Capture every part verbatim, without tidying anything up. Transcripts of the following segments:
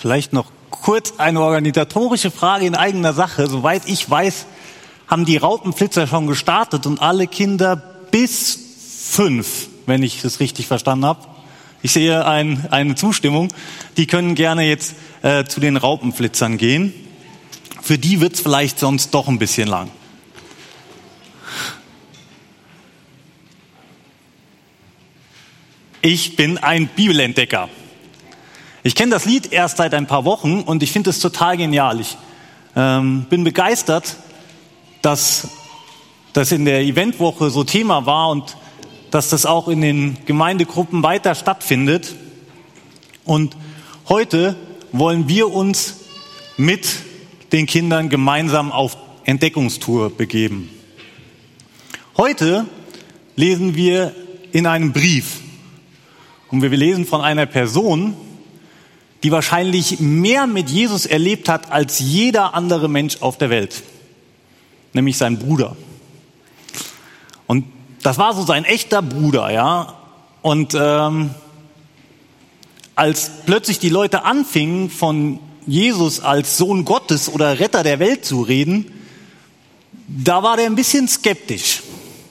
Vielleicht noch kurz eine organisatorische Frage in eigener Sache. Soweit ich weiß, haben die Raupenflitzer schon gestartet und alle Kinder bis fünf, wenn ich es richtig verstanden habe. Ich sehe ein, eine Zustimmung. Die können gerne jetzt äh, zu den Raupenflitzern gehen. Für die wird's vielleicht sonst doch ein bisschen lang. Ich bin ein Bibelentdecker. Ich kenne das Lied erst seit ein paar Wochen und ich finde es total genial. Ich ähm, bin begeistert, dass das in der Eventwoche so Thema war und dass das auch in den Gemeindegruppen weiter stattfindet. Und heute wollen wir uns mit den Kindern gemeinsam auf Entdeckungstour begeben. Heute lesen wir in einem Brief. Und wir lesen von einer Person, die wahrscheinlich mehr mit Jesus erlebt hat als jeder andere Mensch auf der Welt. Nämlich sein Bruder. Und das war so sein echter Bruder, ja. Und ähm, als plötzlich die Leute anfingen, von Jesus als Sohn Gottes oder Retter der Welt zu reden, da war der ein bisschen skeptisch.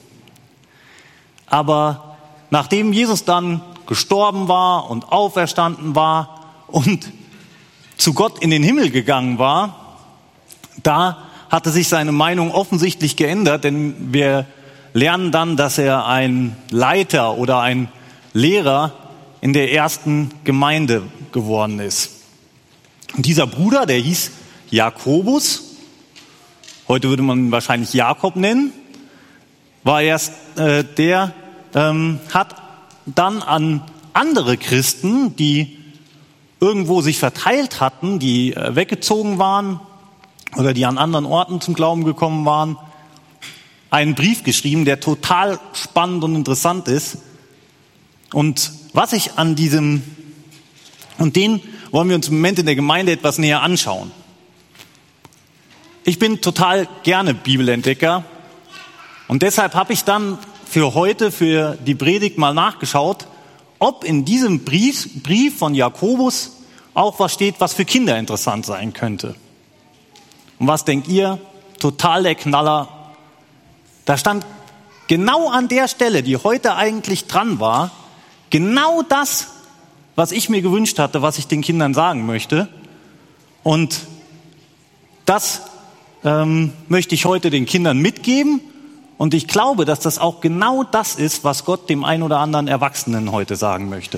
Aber nachdem Jesus dann gestorben war und auferstanden war und zu Gott in den Himmel gegangen war, da hatte sich seine Meinung offensichtlich geändert, denn wir lernen dann, dass er ein Leiter oder ein Lehrer in der ersten Gemeinde geworden ist. Und dieser Bruder, der hieß Jakobus, heute würde man ihn wahrscheinlich Jakob nennen, war erst äh, der, ähm, hat dann an andere Christen, die irgendwo sich verteilt hatten, die äh, weggezogen waren oder die an anderen Orten zum Glauben gekommen waren, einen Brief geschrieben, der total spannend und interessant ist. Und was ich an diesem, und den wollen wir uns im Moment in der Gemeinde etwas näher anschauen. Ich bin total gerne Bibelentdecker und deshalb habe ich dann für heute, für die Predigt mal nachgeschaut, ob in diesem Brief, Brief von Jakobus auch was steht, was für Kinder interessant sein könnte. Und was denkt ihr? Total der Knaller. Da stand genau an der Stelle, die heute eigentlich dran war, genau das, was ich mir gewünscht hatte, was ich den Kindern sagen möchte. Und das ähm, möchte ich heute den Kindern mitgeben. Und ich glaube, dass das auch genau das ist, was Gott dem einen oder anderen Erwachsenen heute sagen möchte.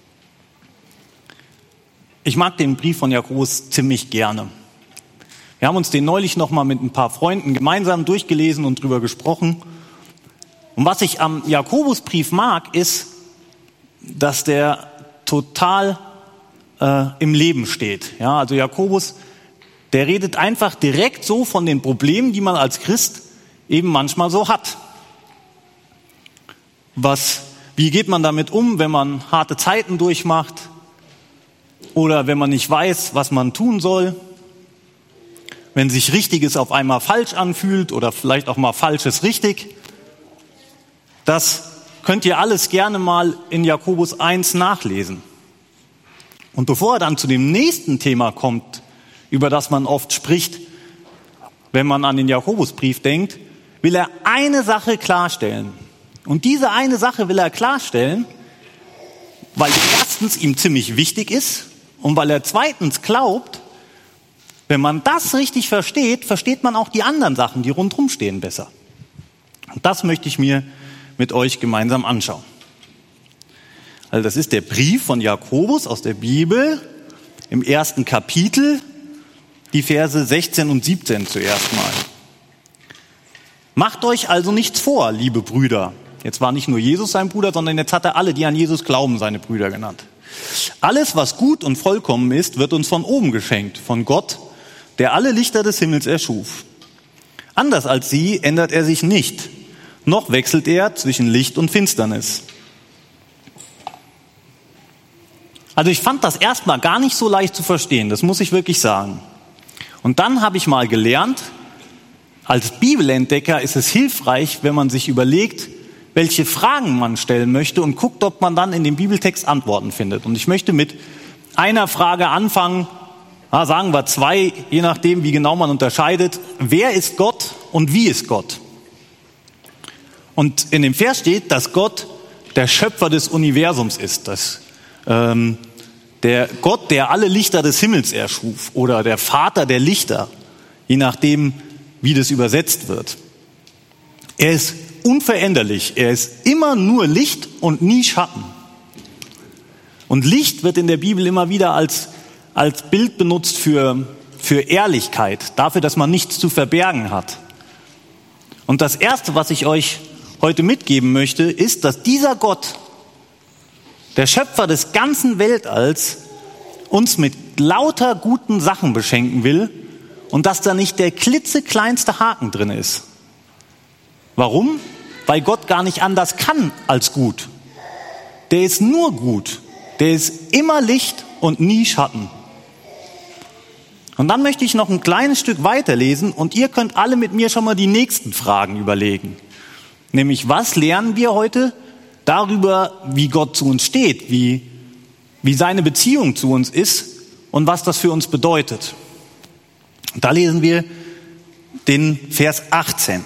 Ich mag den Brief von Jakobus ziemlich gerne. Wir haben uns den neulich noch mal mit ein paar Freunden gemeinsam durchgelesen und drüber gesprochen. Und was ich am Jakobusbrief mag, ist, dass der total äh, im Leben steht. Ja, also Jakobus, der redet einfach direkt so von den Problemen, die man als Christ eben manchmal so hat. Was, wie geht man damit um, wenn man harte Zeiten durchmacht oder wenn man nicht weiß, was man tun soll, wenn sich Richtiges auf einmal falsch anfühlt oder vielleicht auch mal Falsches richtig. Das könnt ihr alles gerne mal in Jakobus eins nachlesen. Und bevor er dann zu dem nächsten Thema kommt, über das man oft spricht, wenn man an den Jakobusbrief denkt, will er eine Sache klarstellen. Und diese eine Sache will er klarstellen, weil erstens ihm ziemlich wichtig ist und weil er zweitens glaubt, wenn man das richtig versteht, versteht man auch die anderen Sachen, die rundherum stehen, besser. Und das möchte ich mir mit euch gemeinsam anschauen. Also das ist der Brief von Jakobus aus der Bibel im ersten Kapitel, die Verse sechzehn und siebzehn zuerst mal. Macht euch also nichts vor, liebe Brüder. Jetzt war nicht nur Jesus sein Bruder, sondern jetzt hat er alle, die an Jesus glauben, seine Brüder genannt. Alles, was gut und vollkommen ist, wird uns von oben geschenkt, von Gott, der alle Lichter des Himmels erschuf. Anders als sie ändert er sich nicht, noch wechselt er zwischen Licht und Finsternis. Also ich fand das erstmal gar nicht so leicht zu verstehen, das muss ich wirklich sagen. Und dann habe ich mal gelernt, als Bibelentdecker ist es hilfreich, wenn man sich überlegt, welche Fragen man stellen möchte und guckt, ob man dann in dem Bibeltext Antworten findet. Und ich möchte mit einer Frage anfangen, Ja, sagen wir zwei, je nachdem, wie genau man unterscheidet. Wer ist Gott und wie ist Gott? Und in dem Vers steht, dass Gott der Schöpfer des Universums ist. Das, ähm, der Gott, der alle Lichter des Himmels erschuf, oder der Vater der Lichter, je nachdem, wie das übersetzt wird. Er ist unveränderlich. Er ist immer nur Licht und nie Schatten. Und Licht wird in der Bibel immer wieder als, als Bild benutzt für, für Ehrlichkeit, dafür, dass man nichts zu verbergen hat. Und das Erste, was ich euch heute mitgeben möchte, ist, dass dieser Gott, der Schöpfer des ganzen Weltalls, uns mit lauter guten Sachen beschenken will und dass da nicht der klitzekleinste Haken drin ist. Warum? Weil Gott gar nicht anders kann als gut. Der ist nur gut. Der ist immer Licht und nie Schatten. Und dann möchte ich noch ein kleines Stück weiterlesen und ihr könnt alle mit mir schon mal die nächsten Fragen überlegen. Nämlich, was lernen wir heute darüber, wie Gott zu uns steht, wie, wie seine Beziehung zu uns ist und was das für uns bedeutet. Da lesen wir den Vers achtzehn.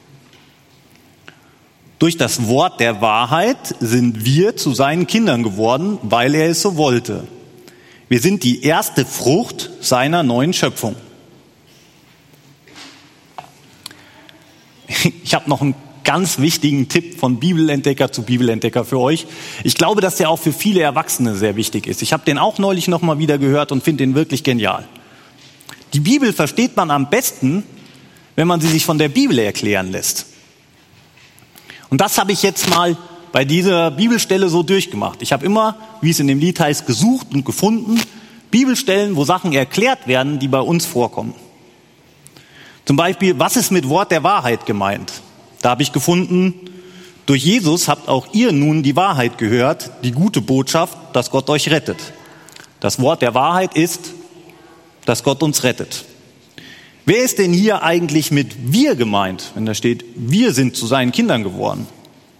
Durch das Wort der Wahrheit sind wir zu seinen Kindern geworden, weil er es so wollte. Wir sind die erste Frucht seiner neuen Schöpfung. Ich habe noch einen ganz wichtigen Tipp von Bibelentdecker zu Bibelentdecker für euch. Ich glaube, dass der auch für viele Erwachsene sehr wichtig ist. Ich habe den auch neulich noch mal wieder gehört und finde den wirklich genial. Die Bibel versteht man am besten, wenn man sie sich von der Bibel erklären lässt. Und das habe ich jetzt mal bei dieser Bibelstelle so durchgemacht. Ich habe immer, wie es in dem Lied heißt, gesucht und gefunden, Bibelstellen, wo Sachen erklärt werden, die bei uns vorkommen. Zum Beispiel, was ist mit Wort der Wahrheit gemeint? Da habe ich gefunden, durch Jesus habt auch ihr nun die Wahrheit gehört, die gute Botschaft, dass Gott euch rettet. Das Wort der Wahrheit ist, dass Gott uns rettet. Wer ist denn hier eigentlich mit wir gemeint, wenn da steht, wir sind zu seinen Kindern geworden?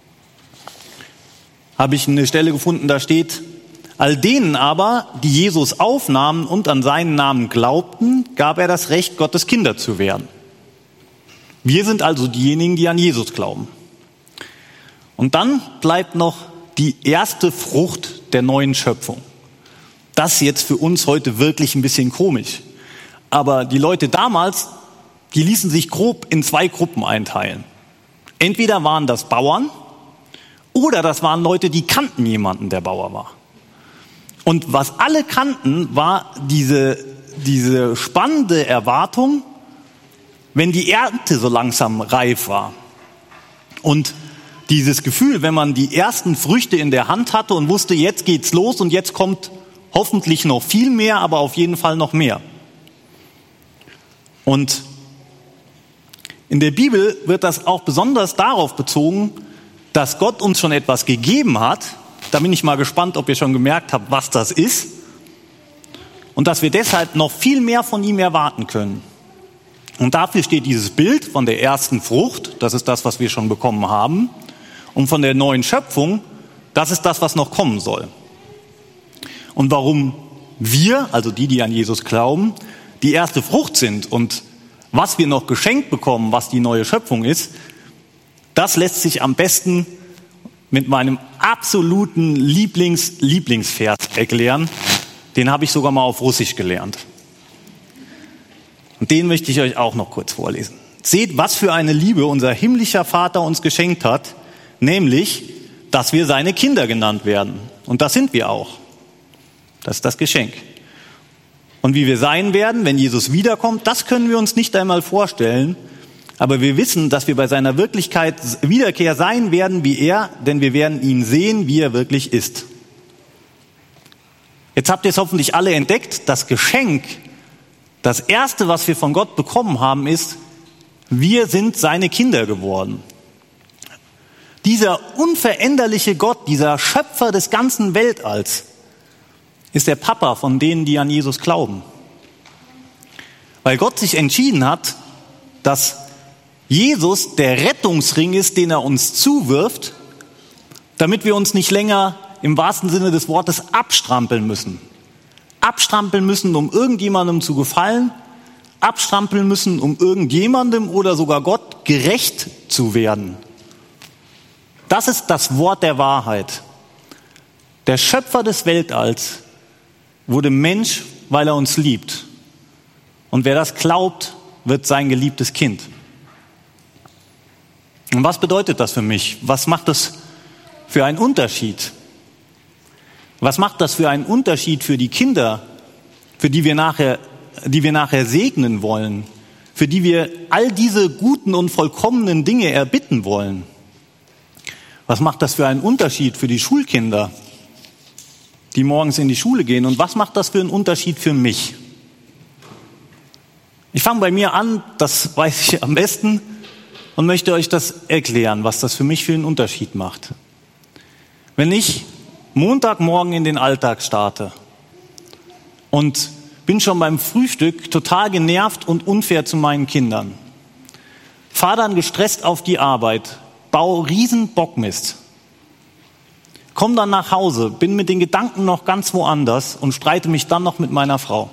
Habe ich eine Stelle gefunden, da steht, all denen aber, die Jesus aufnahmen und an seinen Namen glaubten, gab er das Recht, Gottes Kinder zu werden. Wir sind also diejenigen, die an Jesus glauben. Und dann bleibt noch die erste Frucht der neuen Schöpfung. Das ist jetzt für uns heute wirklich ein bisschen komisch. Aber die Leute damals, die ließen sich grob in zwei Gruppen einteilen. Entweder waren das Bauern oder das waren Leute, die kannten jemanden, der Bauer war. Und was alle kannten, war diese, diese spannende Erwartung, wenn die Ernte so langsam reif war. Und dieses Gefühl, wenn man die ersten Früchte in der Hand hatte und wusste, jetzt geht's los und jetzt kommt hoffentlich noch viel mehr, aber auf jeden Fall noch mehr. Und in der Bibel wird das auch besonders darauf bezogen, dass Gott uns schon etwas gegeben hat. Da bin ich mal gespannt, ob ihr schon gemerkt habt, was das ist. Und dass wir deshalb noch viel mehr von ihm erwarten können. Und dafür steht dieses Bild von der ersten Frucht, das ist das, was wir schon bekommen haben. Und von der neuen Schöpfung, das ist das, was noch kommen soll. Und warum wir, also die, die an Jesus glauben, die erste Frucht sind und was wir noch geschenkt bekommen, was die neue Schöpfung ist, das lässt sich am besten mit meinem absoluten Lieblings, Lieblingsvers erklären. Den habe ich sogar mal auf Russisch gelernt. Und den möchte ich euch auch noch kurz vorlesen. Seht, was für eine Liebe unser himmlischer Vater uns geschenkt hat, nämlich, dass wir seine Kinder genannt werden. Und das sind wir auch. Das ist das Geschenk. Und wie wir sein werden, wenn Jesus wiederkommt, das können wir uns nicht einmal vorstellen. Aber wir wissen, dass wir bei seiner Wirklichkeit Wiederkehr sein werden wie er, denn wir werden ihn sehen, wie er wirklich ist. Jetzt habt ihr es hoffentlich alle entdeckt. Das Geschenk, das Erste, was wir von Gott bekommen haben, ist, wir sind seine Kinder geworden. Dieser unveränderliche Gott, dieser Schöpfer des ganzen Weltalls, ist der Papa von denen, die an Jesus glauben. Weil Gott sich entschieden hat, dass Jesus der Rettungsring ist, den er uns zuwirft, damit wir uns nicht länger im wahrsten Sinne des Wortes abstrampeln müssen. abstrampeln müssen, um irgendjemandem zu gefallen, abstrampeln müssen, um irgendjemandem oder sogar Gott gerecht zu werden. Das ist das Wort der Wahrheit. Der Schöpfer des Weltalls wurde Mensch, weil er uns liebt. Und wer das glaubt, wird sein geliebtes Kind. Und was bedeutet das für mich? Was macht das für einen Unterschied? Was macht das für einen Unterschied für die Kinder, für die wir nachher, die wir nachher segnen wollen, für die wir all diese guten und vollkommenen Dinge erbitten wollen? Was macht das für einen Unterschied für die Schulkinder, die morgens in die Schule gehen? Und was macht das für einen Unterschied für mich? Ich fange bei mir an, das weiß ich am besten, und möchte euch das erklären, was das für mich für einen Unterschied macht. Wenn ich Montagmorgen in den Alltag starte und bin schon beim Frühstück total genervt und unfair zu meinen Kindern, fahre dann gestresst auf die Arbeit, baue riesen Bockmist, komme dann nach Hause, bin mit den Gedanken noch ganz woanders und streite mich dann noch mit meiner Frau.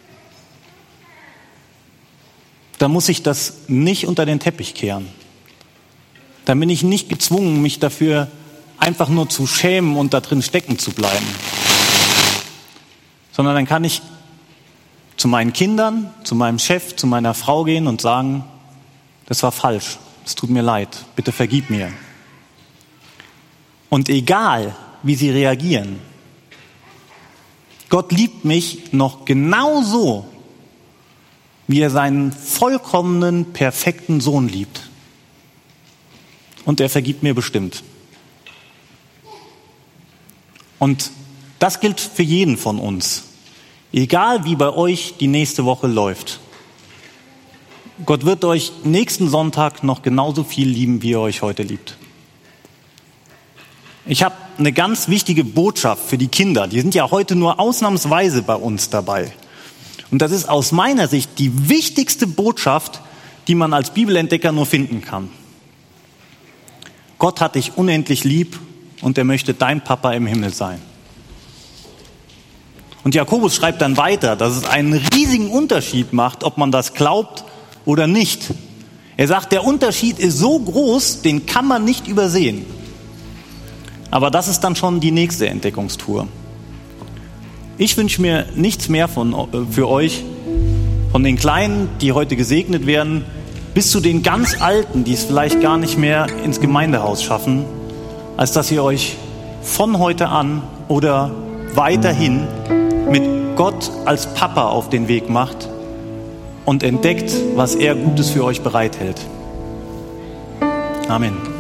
Da muss ich das nicht unter den Teppich kehren. Da bin ich nicht gezwungen, mich dafür einfach nur zu schämen und da drin stecken zu bleiben. Sondern dann kann ich zu meinen Kindern, zu meinem Chef, zu meiner Frau gehen und sagen, das war falsch, es tut mir leid, bitte vergib mir. Und egal, wie sie reagieren, Gott liebt mich noch genauso, wie er seinen vollkommenen, perfekten Sohn liebt. Und er vergibt mir bestimmt. Und das gilt für jeden von uns. Egal wie bei euch die nächste Woche läuft. Gott wird euch nächsten Sonntag noch genauso viel lieben, wie er euch heute liebt. Ich habe eine ganz wichtige Botschaft für die Kinder. Die sind ja heute nur ausnahmsweise bei uns dabei. Und das ist aus meiner Sicht die wichtigste Botschaft, die man als Bibelentdecker nur finden kann. Gott hat dich unendlich lieb und er möchte dein Papa im Himmel sein. Und Jakobus schreibt dann weiter, dass es einen riesigen Unterschied macht, ob man das glaubt oder nicht. Er sagt, der Unterschied ist so groß, den kann man nicht übersehen. Aber das ist dann schon die nächste Entdeckungstour. Ich wünsche mir nichts mehr von, für euch, von den Kleinen, die heute gesegnet werden, bis zu den ganz Alten, die es vielleicht gar nicht mehr ins Gemeindehaus schaffen, als dass ihr euch von heute an oder weiterhin mit Gott als Papa auf den Weg macht und entdeckt, was er Gutes für euch bereithält. Amen.